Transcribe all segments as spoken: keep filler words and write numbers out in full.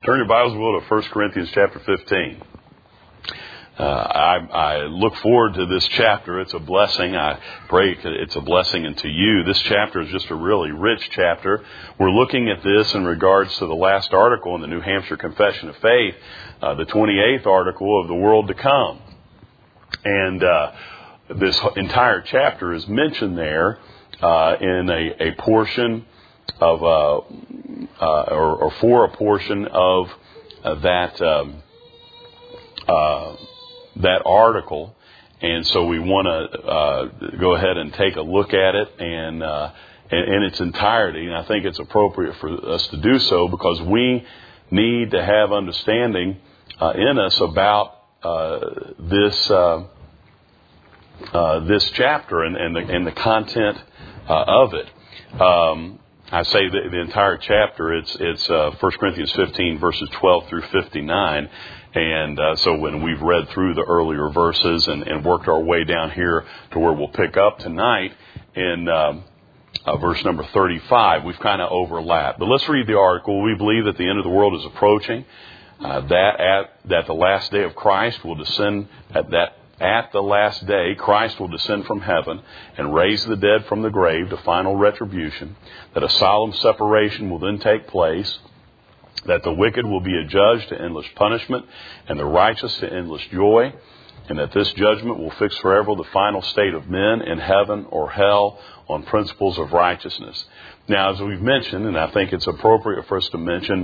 Turn your Bibles, will, to First Corinthians chapter fifteen. Uh, I, I look forward to this chapter. It's a blessing. I pray it's a blessing unto you. This chapter is just a really rich chapter. We're looking at this in regards to the last article in the New Hampshire Confession of Faith, uh, the twenty-eighth article of the world to come. And uh, this entire chapter is mentioned there uh, in a, a portion of, uh, uh, or, or for a portion of uh, that um, uh, that article, and so we want to uh, go ahead and take a look at it and uh, in, in its entirety. And I think it's appropriate for us to do so because we need to have understanding uh, in us about uh, this uh, uh, this chapter and, and the and the content uh, of it. Um, I say the, the entire chapter. It's it's uh, First Corinthians fifteen verses twelve through fifty-nine, and uh, so when we've read through the earlier verses and, and worked our way down here to where we'll pick up tonight in um, uh, verse number thirty-five, we've kind of overlapped. But let's read the article. We believe that the end of the world is approaching. Uh, that at that the last day of Christ will descend at that. At the last day, Christ will descend from heaven and raise the dead from the grave to final retribution, that a solemn separation will then take place, that the wicked will be adjudged to endless punishment and the righteous to endless joy, and that this judgment will fix forever the final state of men in heaven or hell on principles of righteousness. Now, as we've mentioned, and I think it's appropriate for us to mention,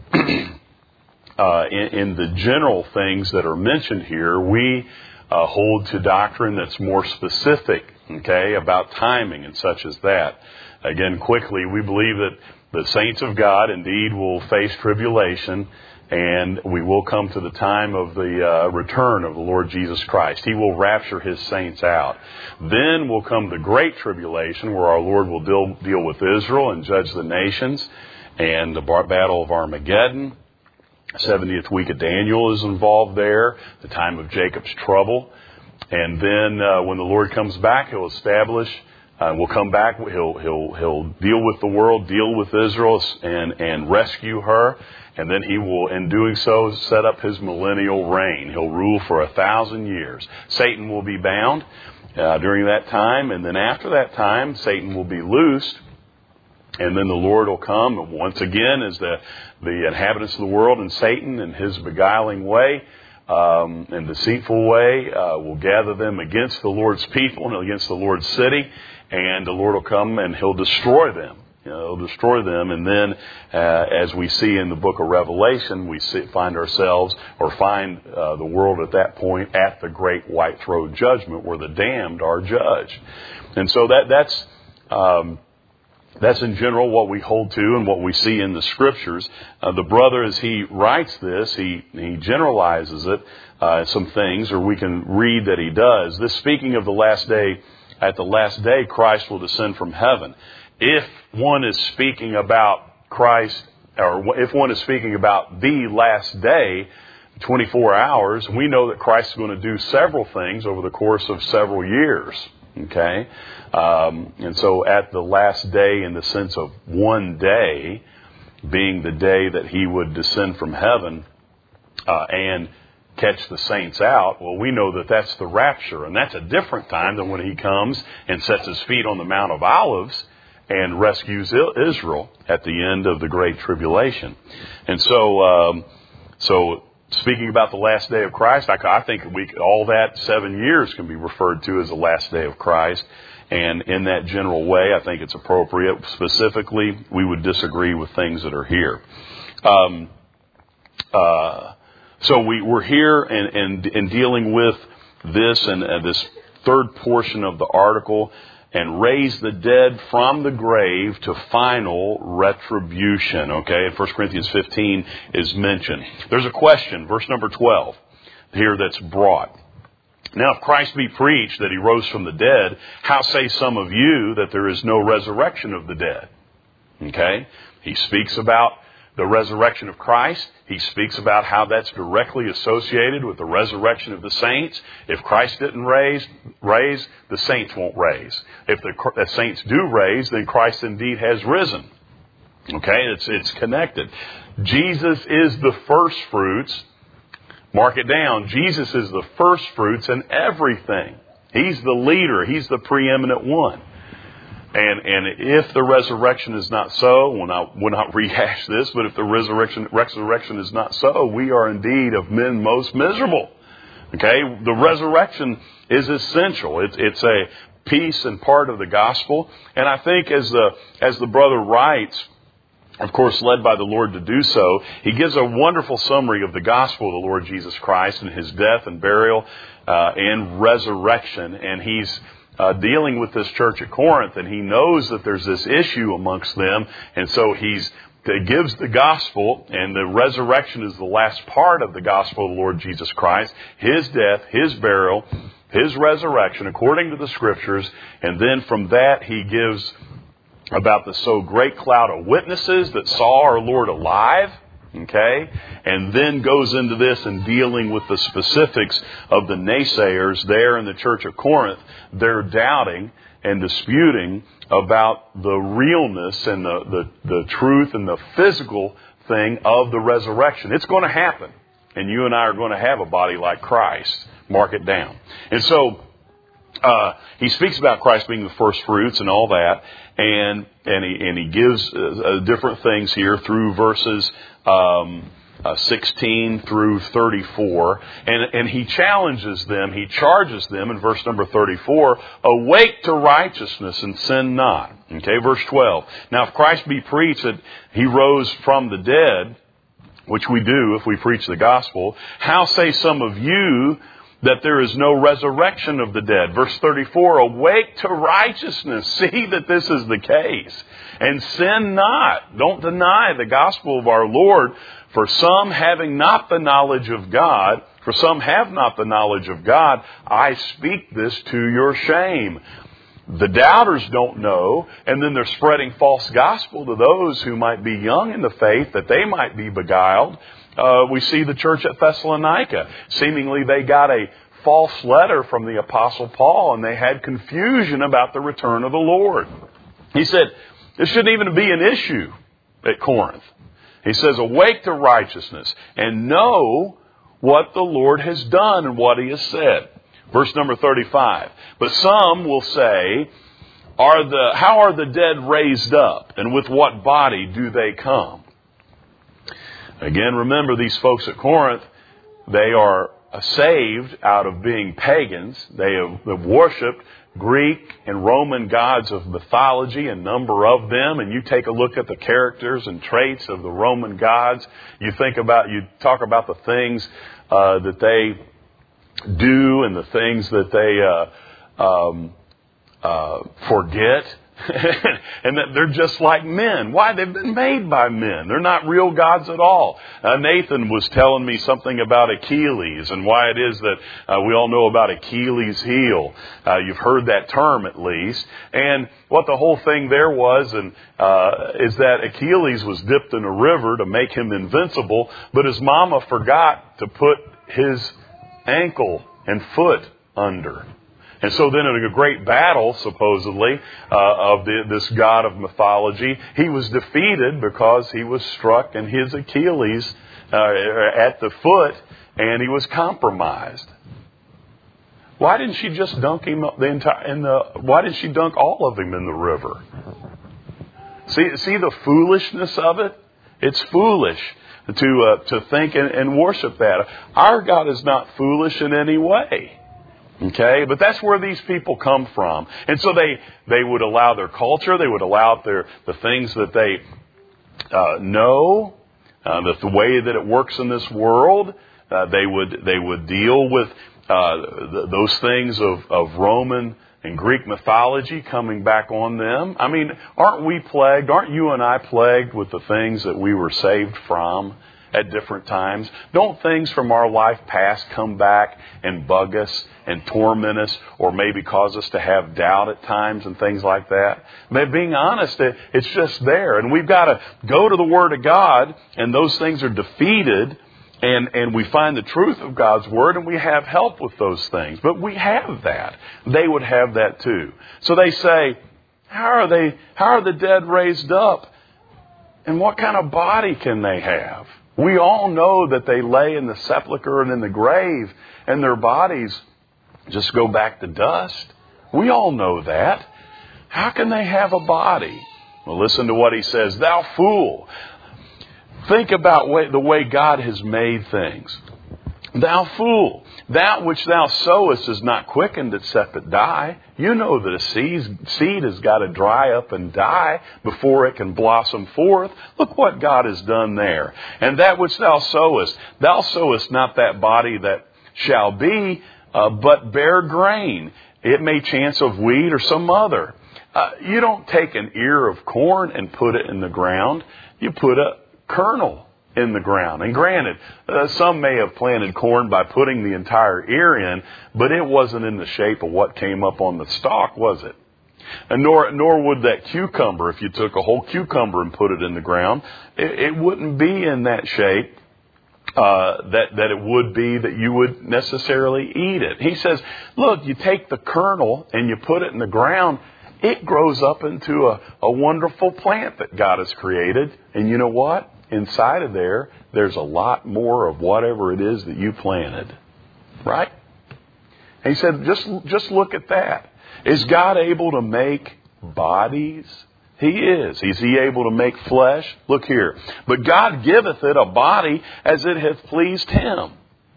uh, in, in the general things that are mentioned here, we Uh, hold to doctrine that's more specific, okay, about timing and such as that. Again, quickly, we believe that the saints of God indeed will face tribulation, and we will come to the time of the uh, return of the Lord Jesus Christ. He will rapture His saints out. Then will come the great tribulation, where our Lord will deal, deal with Israel and judge the nations, and the battle of Armageddon. seventieth week of Daniel is involved there, the time of Jacob's trouble. And then uh, when the Lord comes back, He'll establish, uh, we'll come back, He'll He'll He'll deal with the world, deal with Israel, and, and rescue her. And then He will, in doing so, set up His millennial reign. He'll rule for a thousand years. Satan will be bound uh, during that time, and then after that time, Satan will be loosed. And then the Lord will come, and once again, as the, the inhabitants of the world and Satan and his beguiling way um, and deceitful way uh, will gather them against the Lord's people and against the Lord's city. And the Lord will come and He'll destroy them. You know, He'll destroy them. And then, uh, as we see in the book of Revelation, we see, find ourselves or find uh, the world at that point at the great white throne judgment where the damned are judged. And so that that's... Um, That's in general what we hold to and what we see in the Scriptures. Uh, the brother, as he writes this, he, he generalizes it, uh, some things, or we can read that he does. This speaking of the last day, at the last day, Christ will descend from heaven. If one is speaking about Christ, or if one is speaking about the last day, twenty-four hours, we know that Christ is going to do several things over the course of several years. Okay, um, and so at the last day, in the sense of one day, being the day that He would descend from heaven uh, and catch the saints out, well, we know that that's the rapture, and that's a different time than when He comes and sets His feet on the Mount of Olives and rescues Israel at the end of the Great Tribulation. And so, um, so. Speaking about the last day of Christ, I, I think we all that seven years can be referred to as the last day of Christ. And in that general way, I think it's appropriate. Specifically, we would disagree with things that are here. Um, uh, so we, we're here and, and, and dealing with this and uh, this third portion of the article, and raise the dead from the grave to final retribution. Okay, and First Corinthians fifteen is mentioned. There's a question, verse number twelve, here that's brought. Now, if Christ be preached that He rose from the dead, how say some of you that there is no resurrection of the dead? Okay, He speaks about the resurrection of Christ. He speaks about how that's directly associated with the resurrection of the saints. If Christ didn't raise, raise, the saints won't raise. If the, the saints do raise, then Christ indeed has risen. Okay, it's it's connected. Jesus is the first fruits. Mark it down. Jesus is the first fruits in everything. He's the leader. He's the preeminent one. And and if the resurrection is not so, we'll not, we'll not rehash this, but if the resurrection resurrection is not so, we are indeed of men most miserable. Okay? The resurrection is essential. It's, it's a piece and part of the gospel. And I think as the, as the brother writes, of course, led by the Lord to do so, he gives a wonderful summary of the gospel of the Lord Jesus Christ and His death and burial uh, and resurrection. And he's uh, dealing with this church at Corinth, and he knows that there's this issue amongst them. And so he's he gives the gospel, and the resurrection is the last part of the gospel of the Lord Jesus Christ. His death, His burial, His resurrection, according to the Scriptures. And then from that, he gives about the so great cloud of witnesses that saw our Lord alive, okay? And then goes into this and dealing with the specifics of the naysayers there in the church of Corinth. They're doubting and disputing about the realness and the, the, the truth and the physical thing of the resurrection. It's going to happen. And you and I are going to have a body like Christ. Mark it down. And so, Uh, he speaks about Christ being the first fruits and all that, and and he and he gives uh, uh, different things here through verses um, uh, sixteen through thirty-four, and and he challenges them, he charges them in verse number thirty-four: awake to righteousness and sin not. Okay, verse twelve. Now, if Christ be preached that He rose from the dead, which we do if we preach the gospel, how say some of you that there is no resurrection of the dead? Verse thirty-four, awake to righteousness. See that this is the case. And sin not. Don't deny the gospel of our Lord. For some having not the knowledge of God, for some have not the knowledge of God, I speak this to your shame. The doubters don't know, and then they're spreading false gospel to those who might be young in the faith, that they might be beguiled. Uh, we see the church at Thessalonica. Seemingly they got a false letter from the Apostle Paul, and they had confusion about the return of the Lord. He said, this shouldn't even be an issue at Corinth. He says, awake to righteousness and know what the Lord has done and what He has said. Verse number thirty-five. But some will say, are the how are the dead raised up, and with what body do they come? Again, remember, these folks at Corinth, they are saved out of being pagans. They have, have worshipped Greek and Roman gods of mythology, a number of them. And you take a look at the characters and traits of the Roman gods. You think about, you talk about the things uh, that they do and the things that they uh, um, uh, forget. And that they're just like men. Why? They've been made by men. They're not real gods at all. Uh, Nathan was telling me something about Achilles and why it is that uh, we all know about Achilles' heel. Uh, you've heard that term at least. And what the whole thing there was and uh, is that Achilles was dipped in a river to make him invincible, but his mama forgot to put his ankle and foot under. And so then in a great battle, supposedly, uh, of the, this god of mythology, he was defeated because he was struck in his Achilles uh, at the foot, and he was compromised. Why didn't she just dunk him the entire in the? Why didn't she dunk all of him in the river? See, see the foolishness of it. It's foolish to uh, to think and, and worship that. Our God is not foolish in any way. Okay, but that's where these people come from. And so they, they would allow their culture, they would allow their the things that they uh, know, uh, that the way that it works in this world. Uh, they would they would deal with uh, th- those things of, of Roman and Greek mythology coming back on them. I mean, aren't we plagued? Aren't you and I plagued with the things that we were saved from at different times? Don't things from our life past come back and bug us and torment us, or maybe cause us to have doubt at times and things like that? But being honest, it, it's just there. And we've got to go to the Word of God, and those things are defeated, and, and we find the truth of God's Word, and we have help with those things. But we have that. They would have that too. So they say, how are they, how are the dead raised up? And what kind of body can they have? We all know that they lay in the sepulcher and in the grave, and their bodies just go back to dust. We all know that. How can they have a body? Well, listen to what he says. Thou fool. Think about way, the way God has made things. Thou fool, that which thou sowest is not quickened except it die. You know that a seed, seed has got to dry up and die before it can blossom forth. Look what God has done there. And that which thou sowest, thou sowest not that body that shall be, uh, but bear grain. It may chance of wheat or some other. Uh, you don't take an ear of corn and put it in the ground. You put a kernel in the ground. And granted, uh, some may have planted corn by putting the entire ear in, but it wasn't in the shape of what came up on the stalk, was it? And nor nor would that cucumber, if you took a whole cucumber and put it in the ground, it, it wouldn't be in that shape uh, that, that it would be that you would necessarily eat it. He says, look, you take the kernel and you put it in the ground, it grows up into a, a wonderful plant that God has created. And you know what? Inside of there, there's a lot more of whatever it is that you planted. Right? And he said, just, just look at that. Is God able to make bodies? He is. Is he able to make flesh? Look here. But God giveth it a body as it hath pleased him.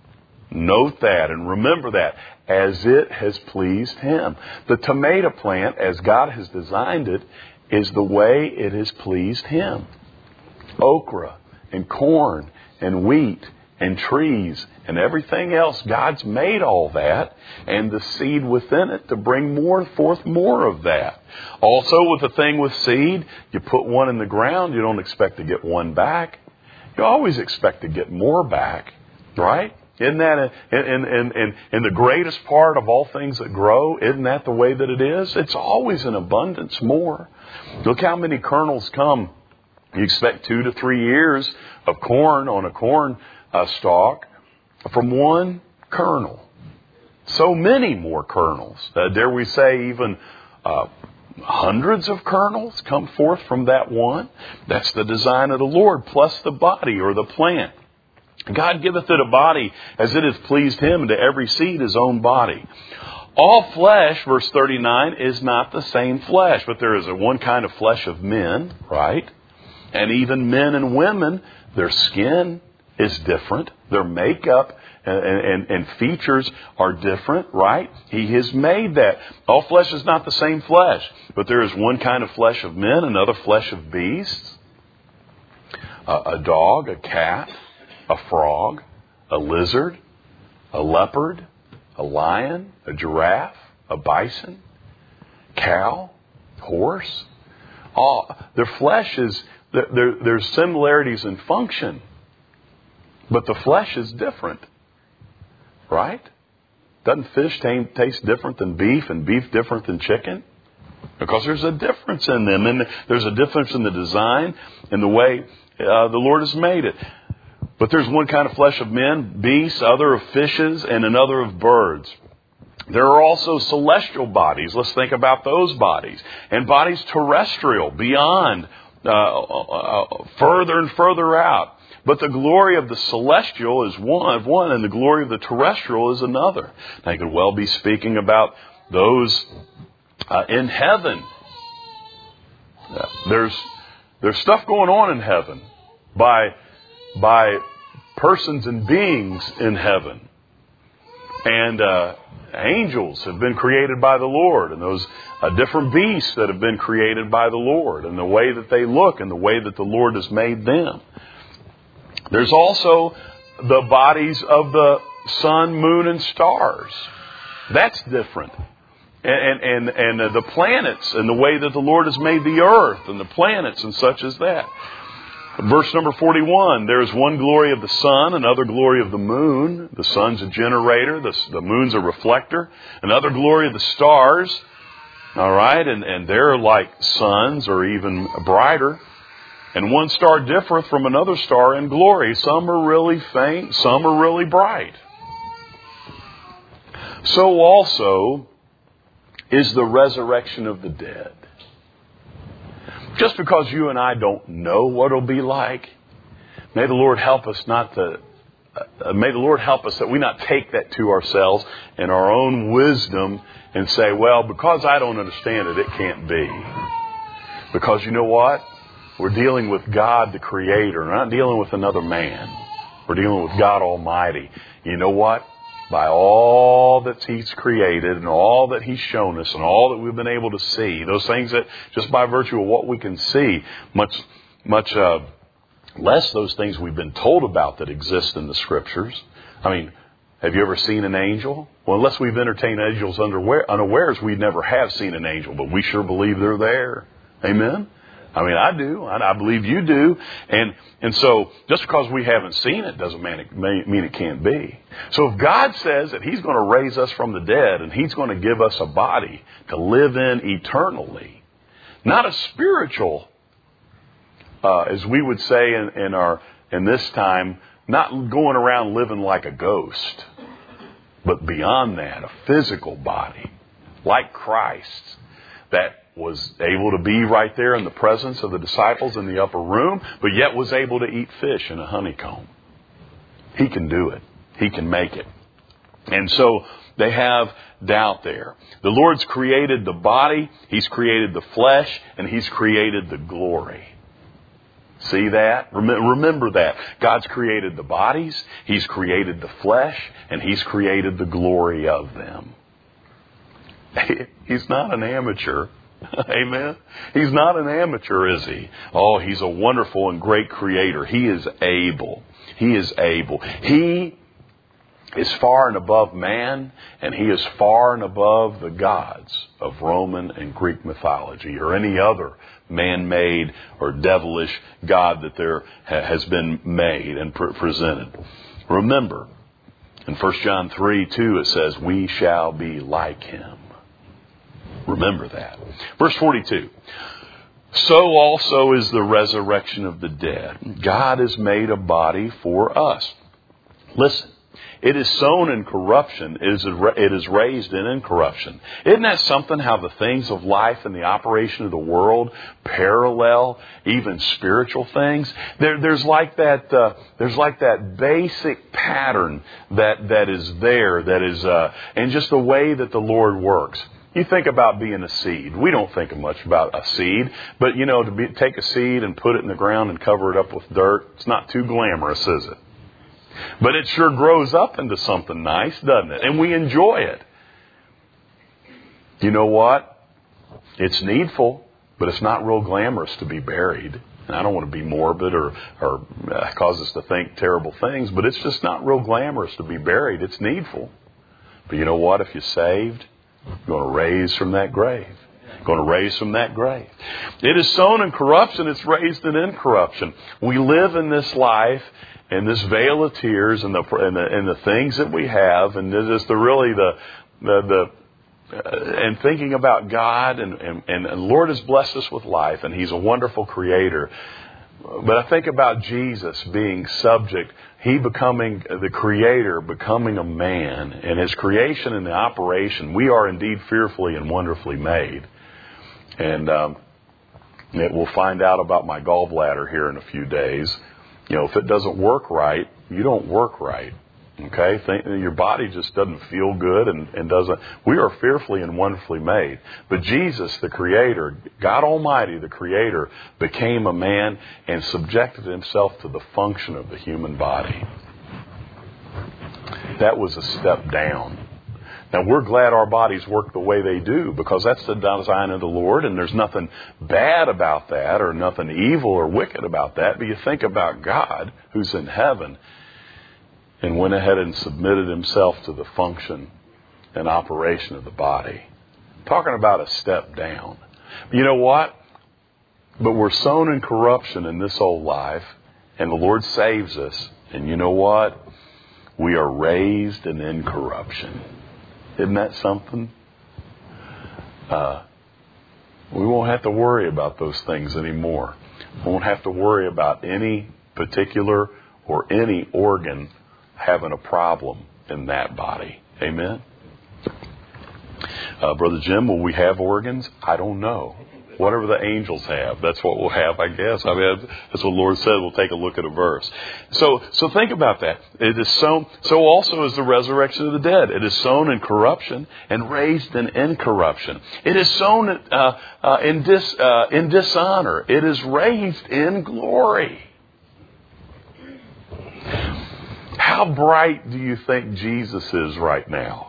Note that and remember that. As it has pleased him. The tomato plant, as God has designed it, is the way it has pleased him. Okra and corn and wheat and trees and everything else. God's made all that and the seed within it to bring more forth more of that. Also with the thing with seed, you put one in the ground, you don't expect to get one back. You always expect to get more back, right? Isn't that a, in, in, in, in the greatest part of all things that grow? Isn't that the way that it is? It's always in abundance more. Look how many kernels come. You expect two to three years of corn on a corn uh, stalk from one kernel. So many more kernels. Uh, dare we say even uh, hundreds of kernels come forth from that one? That's the design of the Lord, plus the body or the plant. God giveth it a body as it hath pleased him, and to every seed his own body. All flesh, verse thirty-nine, is not the same flesh, but there is a one kind of flesh of men, right? And even men and women, their skin is different. Their makeup and, and, and features are different, right? He has made that. All flesh is not the same flesh, but there is one kind of flesh of men, another flesh of beasts. A, a dog, a cat, a frog, a lizard, a leopard, a lion, a giraffe, a bison, cow, horse. All their flesh is... There, there's similarities in function, but the flesh is different, right? Doesn't fish t- taste different than beef and beef different than chicken? Because there's a difference in them, and there's a difference in the design and the way uh, the Lord has made it. But there's one kind of flesh of men, beasts, other of fishes, and another of birds. There are also celestial bodies. Let's think about those bodies. And bodies terrestrial, beyond Uh, uh, further and further out. But the glory of the celestial is one, one, and the glory of the terrestrial is another. I could well be speaking about those uh, in heaven. Uh, there's there's stuff going on in heaven by by persons and beings in heaven, and uh, angels have been created by the Lord, and those uh, different beasts that have been created by the Lord, and the way that they look and the way that the Lord has made them. There's also the bodies of the sun, moon, and stars. That's different. And, and, and uh, the planets and the way that the Lord has made the earth and the planets and such as that. Verse number forty-one, there is one glory of the sun, another glory of the moon. The sun's a generator, the, the moon's a reflector. Another glory of the stars, all right, and, and they're like suns or even brighter. And one star differeth from another star in glory. Some are really faint, some are really bright. So also is the resurrection of the dead. Just because you and I don't know what it'll be like, may the Lord help us not to, uh, may the Lord help us that we not take that to ourselves in our own wisdom and say, well, because I don't understand it, it can't be. Because you know what? We're dealing with God the Creator. We're not dealing with another man. We're dealing with God Almighty. You know what? By all that He's created and all that He's shown us and all that we've been able to see, those things that just by virtue of what we can see, much, much uh, less those things we've been told about that exist in the Scriptures. I mean, have you ever seen an angel? Well, unless we've entertained angels unawares, we never have seen an angel, but we sure believe they're there. Amen? I mean, I do. I believe you do. And and so just because we haven't seen it doesn't mean it, mean it can't be. So if God says that He's going to raise us from the dead and He's going to give us a body to live in eternally, not a spiritual, uh, as we would say in, in our in this time, not going around living like a ghost, but beyond that, a physical body like Christ's that was able to be right there in the presence of the disciples in the upper room, but yet was able to eat fish in a honeycomb. He can do it. He can make it. And so they have doubt there. The Lord's created the body, He's created the flesh, and He's created the glory. See that? Remember that. God's created the bodies, He's created the flesh, and He's created the glory of them. He's not an amateur. Amen. He's not an amateur, is He? Oh, He's a wonderful and great Creator. He is able. He is able. He is far and above man, and He is far and above the gods of Roman and Greek mythology or any other man-made or devilish god that there ha- has been made and pre- presented. Remember, in First John three two, it says, we shall be like Him. Remember that. Verse forty-two. So also is the resurrection of the dead. God has made a body for us. Listen, it is sown in corruption. It is, it is raised in incorruption. Isn't that something how the things of life and the operation of the world parallel even spiritual things? There, there's like that. Uh, there's like that basic pattern that that is there. That is, uh, and just the way that the Lord works. You think about being a seed. We don't think much about a seed, but you know, to be, take a seed and put it in the ground and cover it up with dirt, it's not too glamorous, is it? But it sure grows up into something nice, doesn't it? And we enjoy it. You know what? It's needful, but it's not real glamorous to be buried. And I don't want to be morbid or, or uh, cause us to think terrible things, but it's just not real glamorous to be buried. It's needful. But you know what? If you're saved, you're going to raise from that grave. You're going to raise from that grave. It is sown in corruption. It's raised in incorruption. We live in this life in this veil of tears and the and the, and the things that we have, and this is the really the the, the uh, and thinking about God and, and and the Lord has blessed us with life, and He's a wonderful Creator. But I think about Jesus being subject, He becoming the Creator, becoming a man, and His creation and the operation. We are indeed fearfully and wonderfully made. And um, it, we'll find out about my gallbladder here in a few days. You know, if it doesn't work right, you don't work right. Okay? Think, your body just doesn't feel good and, and doesn't. We are fearfully and wonderfully made. But Jesus, the Creator, God Almighty, the Creator, became a man and subjected Himself to the function of the human body. That was a step down. Now, we're glad our bodies work the way they do because that's the design of the Lord, and there's nothing bad about that or nothing evil or wicked about that. But you think about God, who's in heaven, and went ahead and submitted Himself to the function and operation of the body. Talking about a step down. You know what? But we're sown in corruption in this old life, and the Lord saves us. And you know what? We are raised in incorruption. Isn't that something? Uh, we won't have to worry about those things anymore. We won't have to worry about any particular or any organ having a problem in that body. Amen? Uh, Brother Jim, will we have organs? I don't know. Whatever the angels have, that's what we'll have, I guess. I mean, that's what the Lord said. We'll take a look at a verse. So, so think about that. It is sown. So also is the resurrection of the dead. It is sown in corruption and raised in incorruption. It is sown uh, uh, in dis uh, in dishonor. It is raised in glory. How bright do you think Jesus is right now?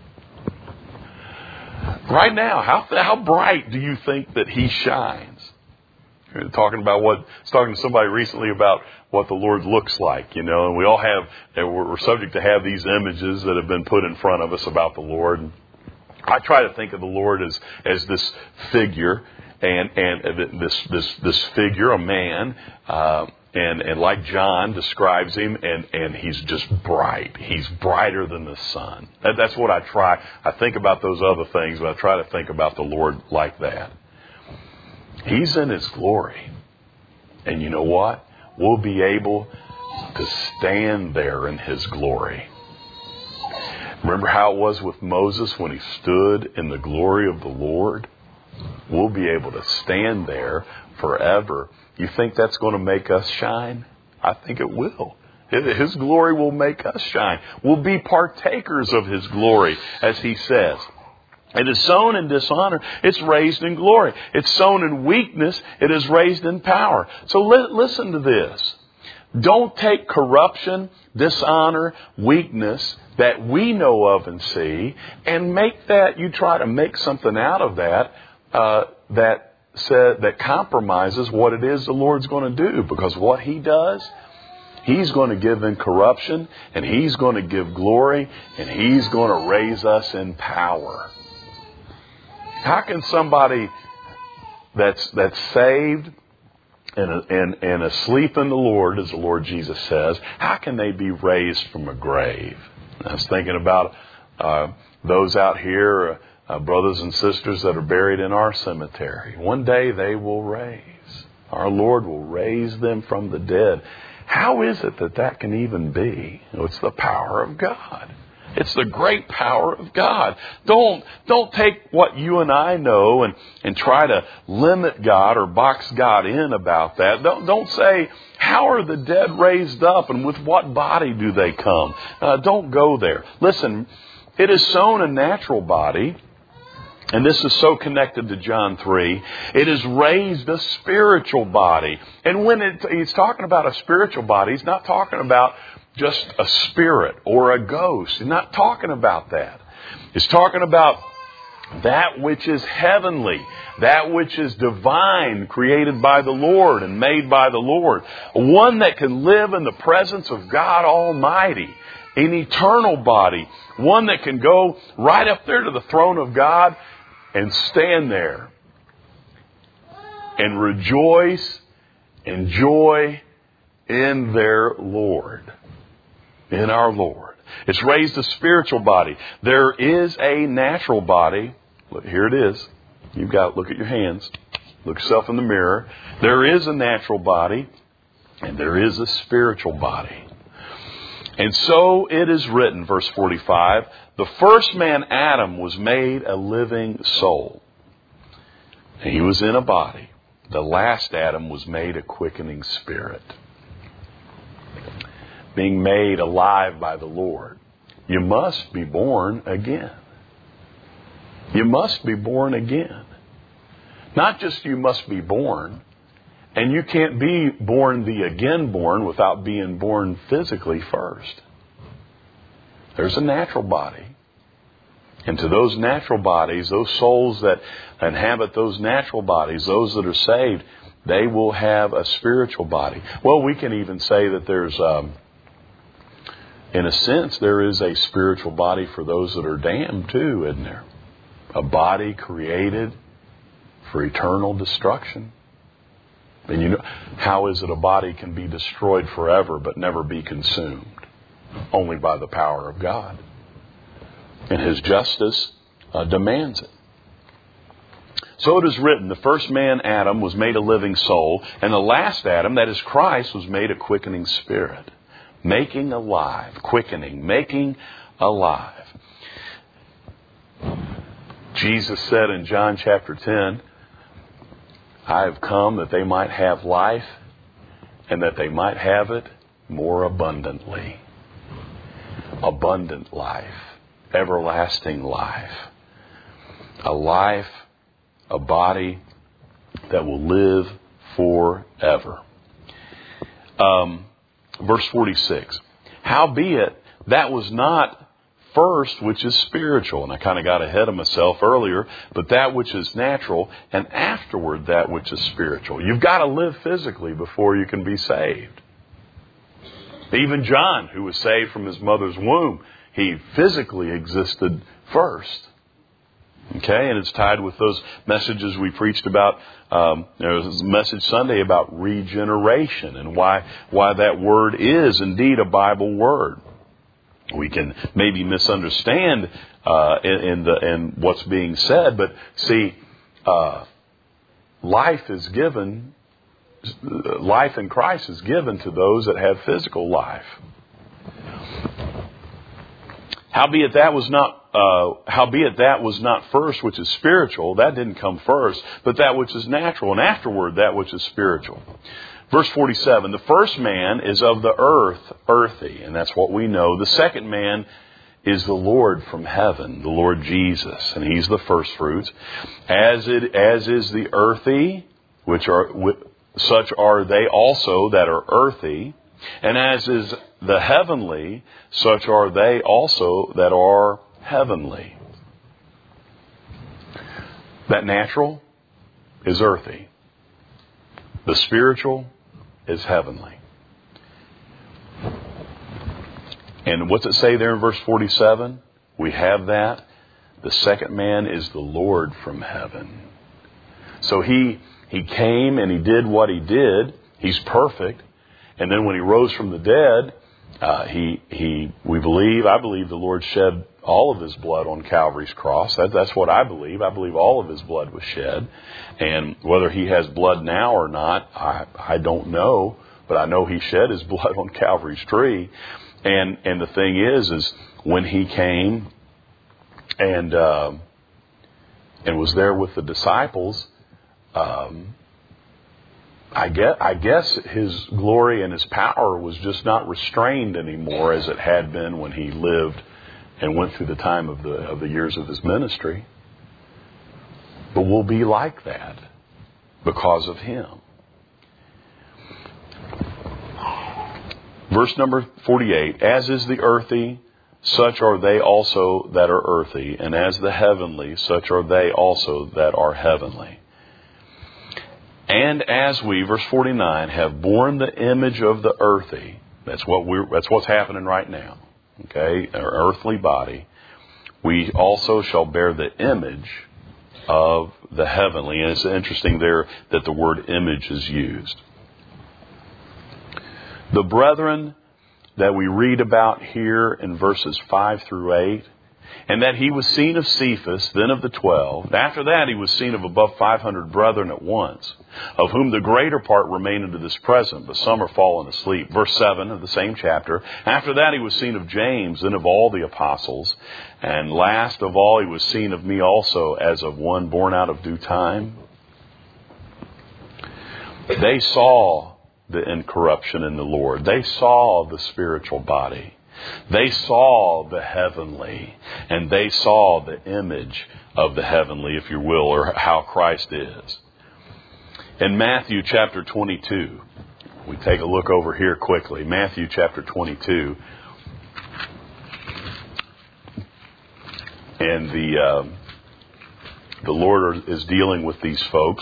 Right now, how how bright do you think that he shines? You're talking about what, I was talking to somebody recently about what the Lord looks like, you know, and we all have, we're subject to have these images that have been put in front of us about the Lord. I try to think of the Lord as, as this figure, and, and this, this, this figure, a man, uh, And, and like John describes him, and, and he's just bright. He's brighter than the sun. That, that's what I try. I think about those other things, but I try to think about the Lord like that. He's in his glory. And you know what? We'll be able to stand there in his glory. Remember how it was with Moses when he stood in the glory of the Lord? We'll be able to stand there forever. You think that's going to make us shine? I think it will. His glory will make us shine. We'll be partakers of his glory, as he says. It is sown in dishonor. It's raised in glory. It's sown in weakness. It is raised in power. So li- listen to this. Don't take corruption, dishonor, weakness that we know of and see, and make that, you try to make something out of that, uh, that said that compromises what it is the Lord's going to do. Because what he does, he's going to give in corruption, and he's going to give glory, and he's going to raise us in power. How can somebody that's that's saved and, and, and asleep in the Lord, as the Lord Jesus says, how can they be raised from a grave? I was thinking about uh, those out here, uh, Uh, brothers and sisters that are buried in our cemetery. One day they will raise. Our Lord will raise them from the dead. How is it that that can even be? It's the power of God. It's the great power of God. Don't, don't take what you and I know and, and try to limit God or box God in about that. Don't, don't say, how are the dead raised up and with what body do they come? Uh, don't go there. Listen, it is sown a natural body. And this is so connected to John three. It has raised a spiritual body. And when it, he's talking about a spiritual body, he's not talking about just a spirit or a ghost. He's not talking about that. He's talking about that which is heavenly, that which is divine, created by the Lord and made by the Lord. One that can live in the presence of God Almighty. An eternal body. One that can go right up there to the throne of God and stand there and rejoice and joy in their Lord. In our Lord. It's raised a spiritual body. There is a natural body. Look, here it is. You've got, look at your hands. Look yourself in the mirror. There is a natural body and there is a spiritual body. And so it is written, verse forty-five, the first man, Adam, was made a living soul. And he was in a body. The last Adam was made a quickening spirit. Being made alive by the Lord. You must be born again. You must be born again. Not just you must be born. And you can't be born the again born without being born physically first. There's a natural body. And to those natural bodies, those souls that inhabit those natural bodies, those that are saved, they will have a spiritual body. Well, we can even say that there's, um, in a sense, there is a spiritual body for those that are damned too, isn't there? A body created for eternal destruction. And you know, how is it a body can be destroyed forever but never be consumed? Only by the power of God. And his justice uh, demands it. So it is written, the first man, Adam, was made a living soul, and the last Adam, that is Christ, was made a quickening spirit. Making alive, quickening, making alive. Jesus said in John chapter ten, I have come that they might have life and that they might have it more abundantly. Abundant life. Everlasting life. A life, a body that will live forever. Um, verse forty-six. Howbeit, that was not first which is spiritual. And I kind of got ahead of myself earlier. But that which is natural, and afterward that which is spiritual. You've got to live physically before you can be saved. Even John, who was saved from his mother's womb, he physically existed first. Okay, and it's tied with those messages we preached about. Um, there was a message Sunday about regeneration and why why that word is indeed a Bible word. We can maybe misunderstand uh, in, in the in what's being said, but see, uh, life is given. Life in Christ is given to those that have physical life. Howbeit that was not, uh, howbeit that was not first, which is spiritual. That didn't come first, but that which is natural, and afterward that which is spiritual. Verse forty-seven, the first man is of the earth, earthy, and that's what we know. The second man is the Lord from heaven, the Lord Jesus, and He's the first fruits. As it, as is the earthy, which are, such are they also that are earthy, and as is the heavenly, such are they also that are heavenly. That natural is earthy. The spiritual is heavenly. And what's it say there in verse forty-seven? We have that. The second man is the Lord from heaven. So he he came and he did what he did. He's perfect. And then when he rose from the dead, uh, he he we believe, I believe the Lord shed all of his blood on Calvary's cross. That, that's what I believe. I believe all of his blood was shed. And whether he has blood now or not, I, I don't know. But I know he shed his blood on Calvary's tree. And and the thing is, is when he came and uh, and was there with the disciples, um, I guess, I guess his glory and his power was just not restrained anymore as it had been when he lived and went through the time of the of the years of his ministry. But we'll be like that because of him. Verse number forty-eight, as is the earthy, such are they also that are earthy, and as the heavenly, such are they also that are heavenly. And as we, verse forty-nine, have borne the image of the earthy, that's what we're, that's what's happening right now, okay, our earthly body, we also shall bear the image of the heavenly. And it's interesting there that the word image is used. The brethren that we read about here in verses five through eight, and that he was seen of Cephas, then of the twelve. After that he was seen of above five hundred brethren at once, of whom the greater part remain unto this present, but some are fallen asleep. Verse seven of the same chapter. After that he was seen of James, then of all the apostles. And last of all he was seen of me also, as of one born out of due time. They saw the incorruption in the Lord. They saw the spiritual body. They saw the heavenly, and they saw the image of the heavenly, if you will, or how Christ is. In Matthew chapter twenty-two, we take a look over here quickly. Matthew chapter twenty-two, and the uh, the Lord is dealing with these folks.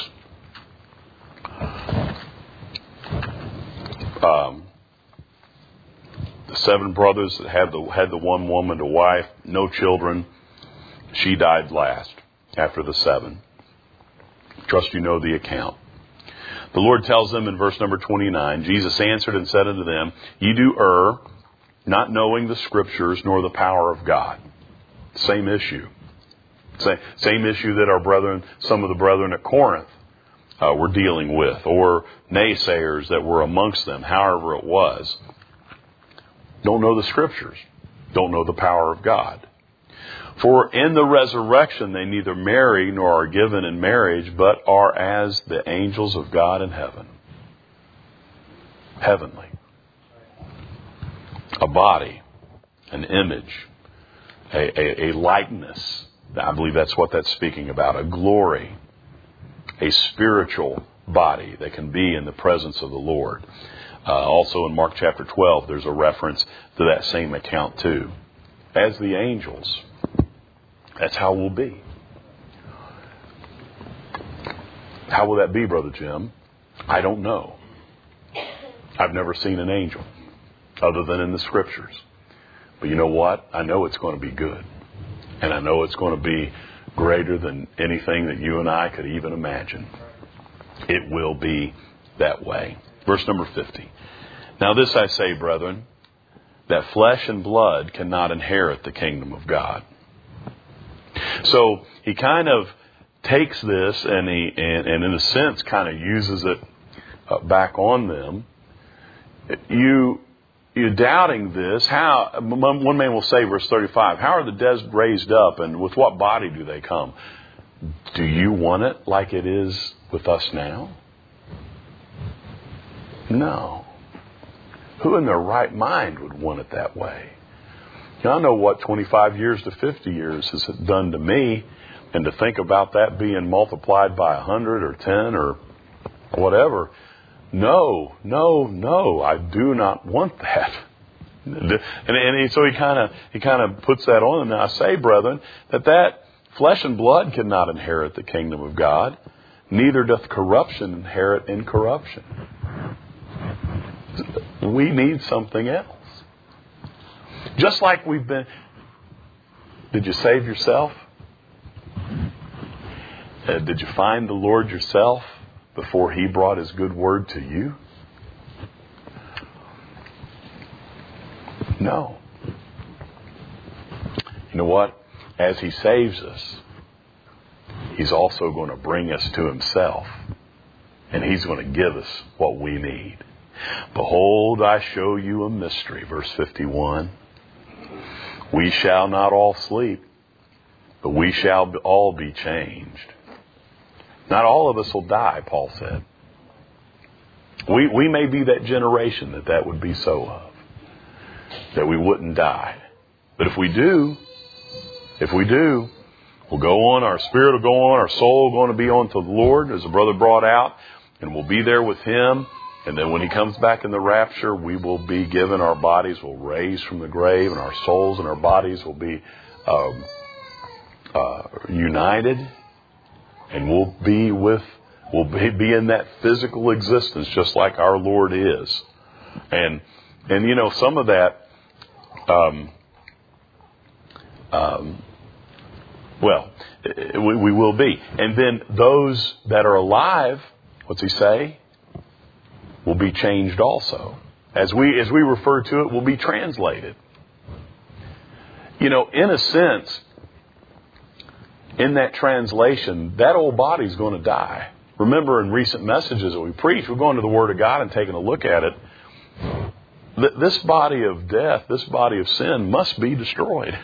Um, the seven brothers that had the had the one woman to wife, no children. She died last after the seven. Trust you know the account. The Lord tells them in verse number twenty-nine, Jesus answered and said unto them, Ye do err, not knowing the Scriptures nor the power of God. Same issue. Same, same issue that our brethren, some of the brethren at Corinth Uh, were dealing with, or naysayers that were amongst them, however it was. Don't know the Scriptures. Don't know the power of God. For in the resurrection they neither marry nor are given in marriage, but are as the angels of God in heaven. Heavenly. A body, an image, a, a, a likeness. I believe that's what that's speaking about. A glory, a spiritual body that can be in the presence of the Lord. Uh, also in Mark chapter twelve, there's a reference to that same account too. As the angels. That's how we'll be. How will that be, Brother Jim? I don't know. I've never seen an angel other than in the Scriptures. But you know what? I know it's going to be good. And I know it's going to be greater than anything that you and I could even imagine. It will be that way. Verse number fifty. Now this I say, brethren, that flesh and blood cannot inherit the kingdom of God. So he kind of takes this and he, and, and in a sense, kind of uses it uh, back on them. You, you're doubting this. How? One man will say, verse thirty-five, how are the dead raised up, and with what body do they come? Do you want it like it is with us now? No. Who in their right mind would want it that way? I know what twenty-five years to fifty years has done to me, and to think about that being multiplied by one hundred or ten or whatever. No, no, no, I do not want that. And, and so he kind of he kind of puts that on. And I say, brethren, that that flesh and blood cannot inherit the kingdom of God, neither doth corruption inherit incorruption. We need something else. Just like we've been... Did you save yourself? Uh, did you find the Lord yourself before He brought His good word to you? No. You know what? As He saves us, He's also going to bring us to Himself. And He's going to give us what we need. Behold, I show you a mystery. Verse fifty-one. We shall not all sleep, but we shall all be changed. Not all of us will die, Paul said. We, we may be that generation that that would be so of. That we wouldn't die. But if we do, if we do, we'll go on, our spirit will go on, our soul will going to be on to the Lord, as the brother brought out, and we'll be there with Him. And then when He comes back in the rapture, we will be given, our bodies will raise from the grave, and our souls and our bodies will be um, uh, united, and we'll be with, we'll be, be in that physical existence just like our Lord is. And and you know, some of that, um, um, well, we, we will be. And then those that are alive, what's he say? Will be changed also. As we as we refer to it, will be translated. You know, in a sense, in that translation, that old body's going to die. Remember in recent messages that we preach, we're going to the Word of God and taking a look at it. This body of death, this body of sin must be destroyed.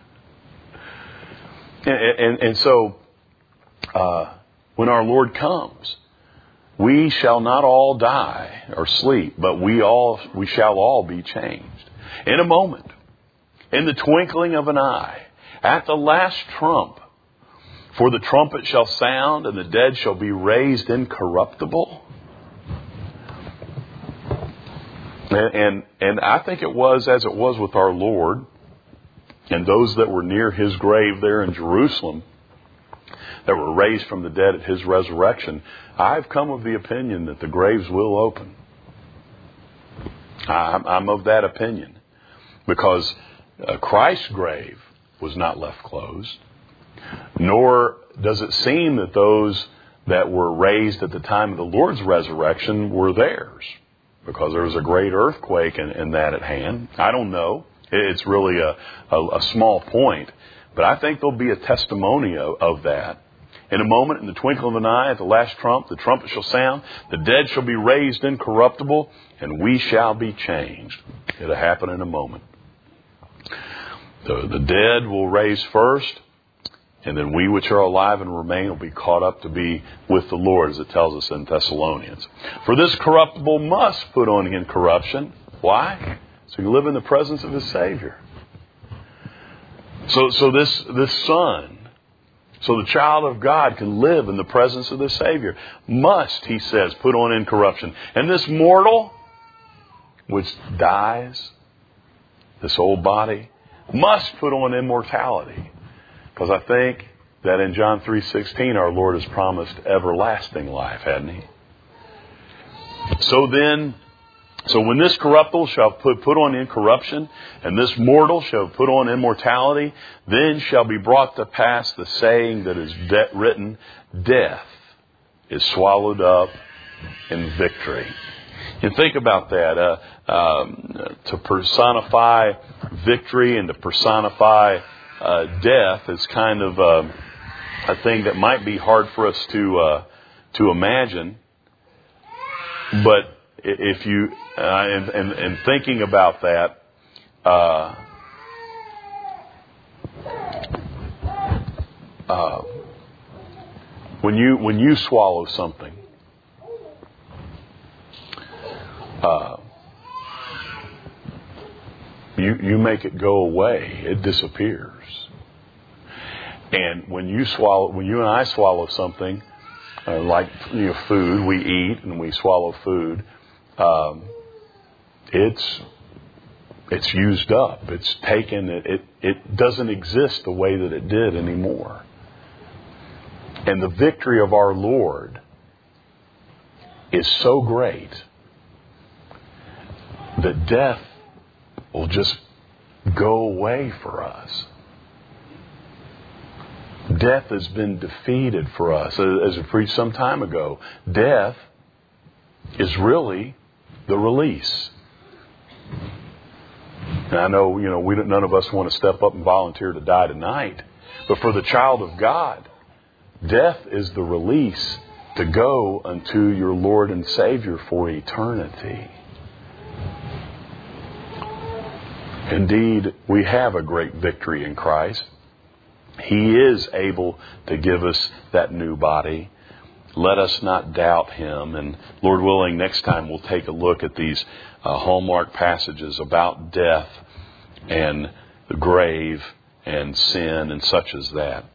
and, and, and so, uh, when our Lord comes, we shall not all die or sleep, but we all we shall all be changed. In a moment, in the twinkling of an eye, at the last trump, for the trumpet shall sound, and the dead shall be raised incorruptible. And, and, and I think it was as it was with our Lord and those that were near His grave there in Jerusalem, that were raised from the dead at His resurrection. I've come of the opinion that the graves will open. I'm, I'm of that opinion. Because uh, Christ's grave was not left closed. Nor does it seem that those that were raised at the time of the Lord's resurrection were theirs. Because there was a great earthquake in, in that at hand. I don't know. It's really a, a, a small point. But I think there'll be a testimony of, of that. In a moment, in the twinkle of an eye, at the last trump, the trumpet shall sound, the dead shall be raised incorruptible, and we shall be changed. It'll happen in a moment. The, the dead will raise first, and then we which are alive and remain will be caught up to be with the Lord, as it tells us in Thessalonians. For this corruptible must put on incorruption. Why? So you live in the presence of His Savior. So, so this, this Son, so the child of God can live in the presence of the Savior, must, he says, put on incorruption. And this mortal, which dies, this old body, must put on immortality. Because I think that in John three sixteen, our Lord has promised everlasting life, hadn't He? So then, so when this corruptible shall put, put on incorruption, and this mortal shall put on immortality, then shall be brought to pass the saying that is de- written, death is swallowed up in victory. And think about that. Uh, um, to personify victory and to personify uh, death is kind of uh, a thing that might be hard for us to uh, to imagine. But if you, uh, and, and, and thinking about that, uh, uh, when you when you swallow something, uh, you you make it go away. It disappears. And when you swallow, when you and I swallow something, uh, like you know, food, we eat and we swallow food. Um, it's it's used up. It's taken. It, it it doesn't exist the way that it did anymore. And the victory of our Lord is so great that death will just go away for us. Death has been defeated for us. As I preached some time ago, death is really the release. And I know, you know, we don't, none of us want to step up and volunteer to die tonight. But for the child of God, death is the release to go unto your Lord and Savior for eternity. Indeed, we have a great victory in Christ. He is able to give us that new body. Let us not doubt Him. And Lord willing, next time we'll take a look at these uh, hallmark passages about death and the grave and sin and such as that.